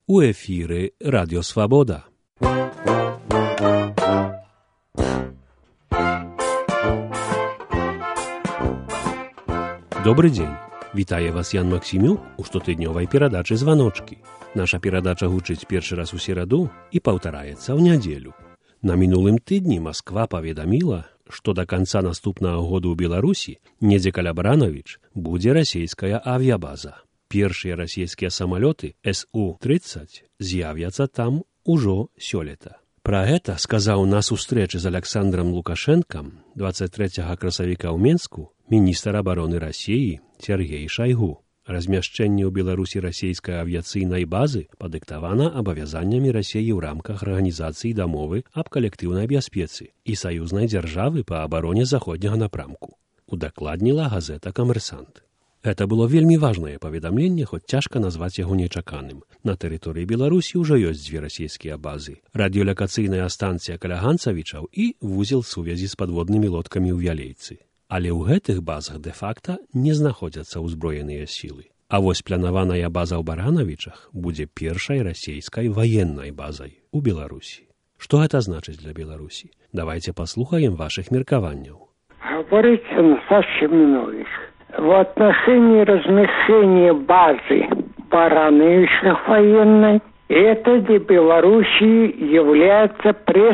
У эфіры Радіо Свабода. Добрый дзень. Вітае вас Ян Максімюк у штотыднёвай перадачы «Званочкі». Наша перадача гучыць першы раз у сераду і паўтараецца ў нядзелю. На мінулым тыдні Масква паведаміла, што да канца наступнага году ў Беларусі, недзе каля Барановіч, будзе расійская авіябаза. Першыя расійскія самалёты Су-30 з'явяцца там ужо сёлета. Пра гэта сказаў на сустрэчы з Аляксандрам Лукашэнкам 23 красавіка ў Менску міністр абароны Расіі Сергей Шайгу. Размяшчэнне ў Беларусі расійскай авіяцыйнай базы падыктавана абавязаннямі Расіі ў рамках арганізацыі дамовы аб калектыўнай бяспецы і саюзнай дзяржавы па абароне заходняга напрамку. Удакладніла газета «Камерсант». Гэта было вельмі важнае паведамленне, хоць цяжка назваць яго нечаканым. На тэрыторыі Беларусі ўжо ёсць дзве расійскія базы. Радыёлакацыйная станцыя каля Ганцавічаў і вузел сувязі з падводнымі лодкамі ў Вялейцы. Але ў гэтых базах дэ-факта не знаходзяцца ўзброеныя сілы. А вось планаваная база ў Барановічах будзе першай расійскай ваеннай базай у Беларусі. Што гэта значыць для Беларусі? Давайце паслухаем вашых меркаванняў. Говорится Саша Семенович. В отношении размещения базы Барановичах военной, это для Белоруссии является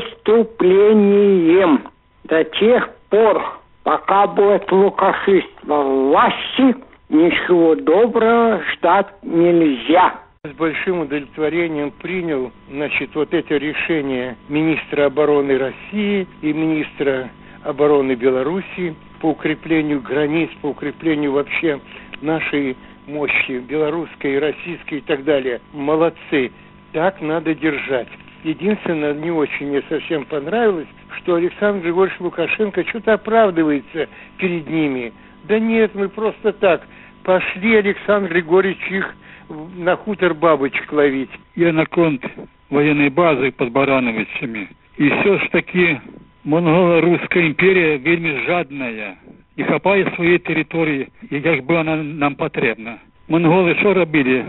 преступлением. До тех пор, пока будет лукашиство в власти, ничего доброго ждать нельзя. С большим удовлетворением принял, вот это решение министра обороны России и министра обороны Беларуси по укреплению границ, по укреплению вообще нашей мощи, белорусской, российской и так далее. Молодцы, так надо держать. Единственное, не очень мне совсем понравилось, что Александр Григорьевич Лукашенко что-то оправдывается перед ними. Да нет, мы просто так. Пошли, Александр Григорьевич, их на хутор бабочек ловить. Я на конт военной базы под Барановичами. И все ж таки монголо-русская империя вельми жадная. Не хапає своєї території, як би вона нам потрібна. Монголи що робили?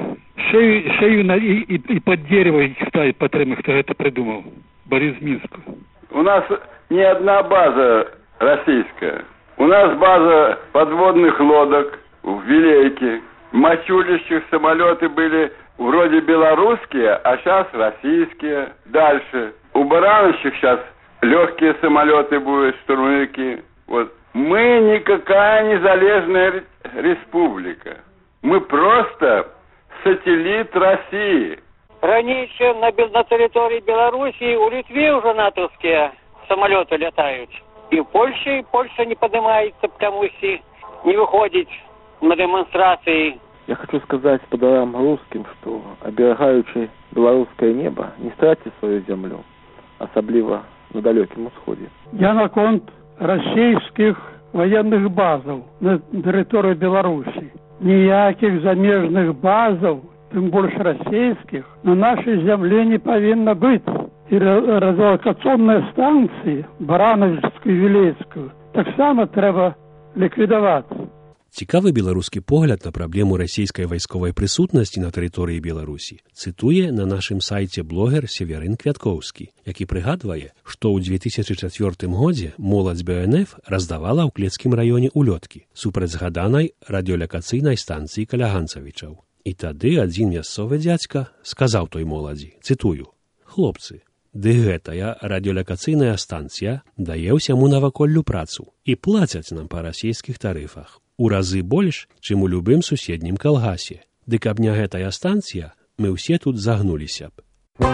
Шею і під дерево їх ставить потрібно, хто це придумав. Борис Минск. У нас не одна база российская. У нас база подводных лодок в Вилейке. В Мачулищах самолеты были вроде белорусские, а сейчас российские. Дальше. У Барановичах сейчас легкие самолеты будут, штурмовики. Вот. Мы никакая незалежная республика. Мы просто сателлит России. Раньше на территории Белоруссии у Литвы уже натовские самолеты летают. И в Польше, Польша не поднимается, потому что не выходит на демонстрации. Я хочу сказать подарам русским, что оберегаючи белорусское небо, не стратьте свою землю, особливо на далеком усходе. Я на конт расійскіх военных базаў на тэрыторыі Беларусі. Ніякіх замежных базаў, тым больш расійскіх, на нашай зямле не павінна быць. І радыёлакацыйныя станцыі Барановічскую і Вілейскую таксама трэба ліквідаваць. Цікавы беларускі погляд на праблему расійскай вайсковай прысутнасці на тэрыторыі Беларусі цытуе на нашым сайце блогер Северын Квяткоўскі, які прыгадвае, што ў 2004 годзе моладзь БНФ раздавала ў Клецкім раёне улёткі супраць згаданай радыёлакацыйнай станцыі каля Ганцавічаў. І тады адзін мясцовы дзядзька сказаў той моладзі, цытую: «Хлопцы, ды гэтая радыёлакацыйная станцыя дае ўсяму наваколлю працу і плацяць нам па расійскіх тарыфах у разы больш, чым у любым суседнім калгасе. Ды каб не гэтая станцыя, мы ўсе тут загнуліся б».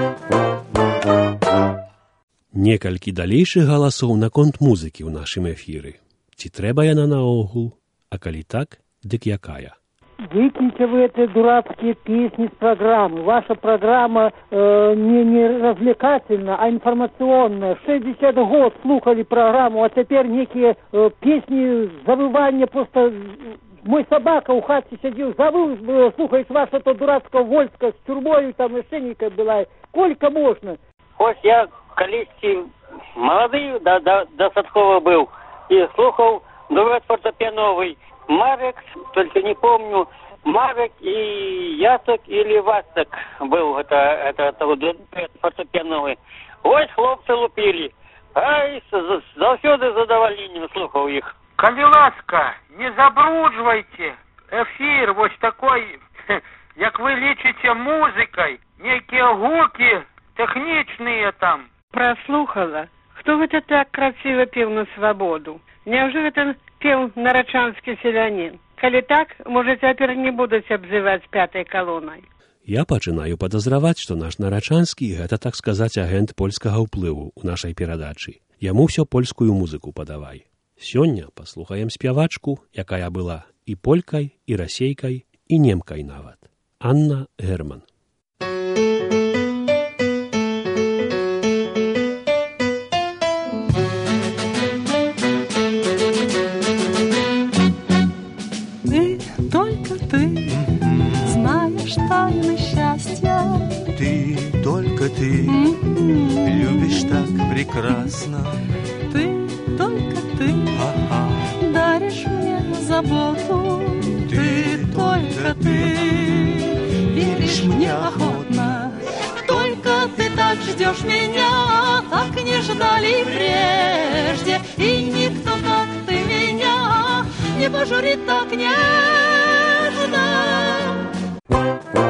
Некалькі далейшых галасоў наконт музыкі ў нашым эфіры. Ці трэба яна наогул? А калі так, дык якая? Выкиньте вы эти дурацкие песни с программы. Ваша программа не развлекательная, а информационная. 60 год слухали программу, а теперь некие песни, завывания просто... Мой собака у хаты сидел, завыл, слухает ваше то дурацкого Вольска с тюрьмой, там и шенника была. Сколько можно? Ось я колись молодый, достатково был, и слухал дуэт фортепиановый. Марек, только не помню, Марек и Яцек или Вацек был, это фортепиановый. Ось хлопцы лупили. Ай, заўсёды задавальненнем слухаў іх. Калі ласка, не забруджвайце эфир вось такой, як вы лічыце музыкай, нейкія гукі тэхнічныя там. Праслухала. Хто гэта так красиво пеў на свабоду? Няўжо гэта пеў нарачанскі селянін? Калі так, можа, цяпер не будуць абзываць пятай калонай. Я пачынаю падазраваць, што наш нарачанскі гэта, так сказаць, агент польскага ўплыву ў нашай перадачы. Яму ўсё польскую музыку падавай. Сёння паслухаем спявачку, якая была і полькай, і расейкай, і немкай нават. Анна Герман. Ты любишь так прекрасно. Ты, только ты, даришь мне заботу. Ты, только ты, веришь мне охотно. Только ты так ждешь меня, так не ждали прежде. И никто, как ты, меня не пожурит так нежно.